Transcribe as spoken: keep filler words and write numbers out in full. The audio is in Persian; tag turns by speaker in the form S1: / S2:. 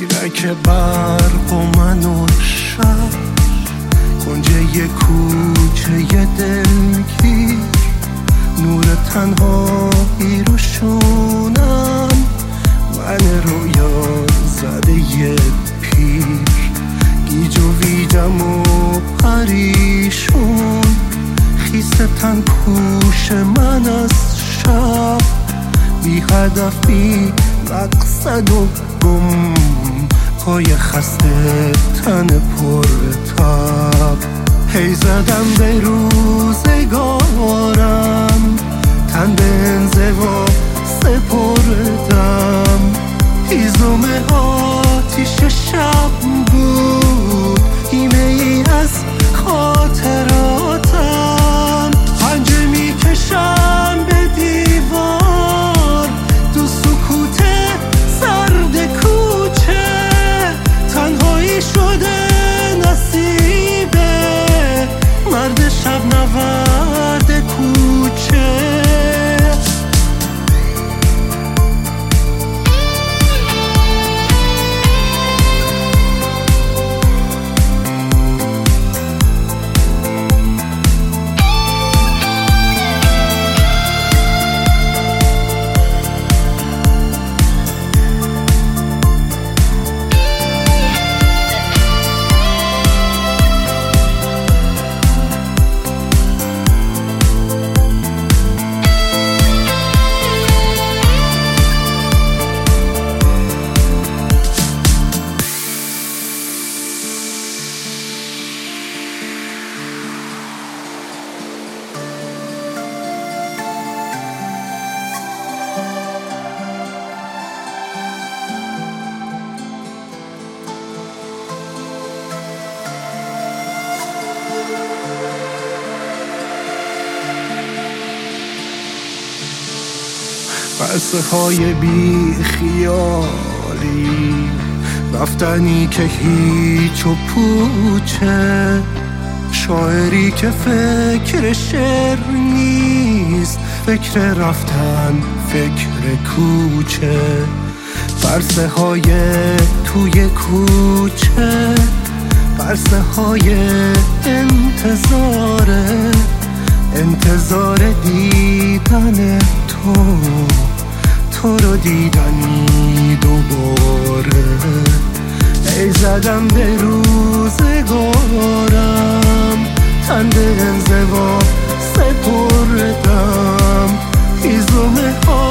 S1: عینک برق و من و شب، کنجه یه کوچه یه دلگیر، نور تنهایی رو شونم، من رویا زده یه پیر، گیج و ویدم و پریشون، خیسه تن پوش من از شب، بی هدف بی مقصد و گم، پای خسته تن پر تب، هی زدم به روزگارم، تن به انزوا سپردم، هیزم آتیش شب بود، ایمه ای از خاطراتم، پنجه می کشم به دیوار، تو سکوت سرد کوچه، تنهایی شده نصیبه مرد شب نورد کوچه. قصه های بی خیالی، رفتنی که هیچ و پوچه، شاعری که فکر شعر نیست، فکر رفتن فکر کوچه، فرسه های توی کوچه، فرسه های انتظاره، انتظار دیدن تو، تو رو دیدنی دوباره، ای زدم به روزگارم، تن به انزوا سپردم، هیزم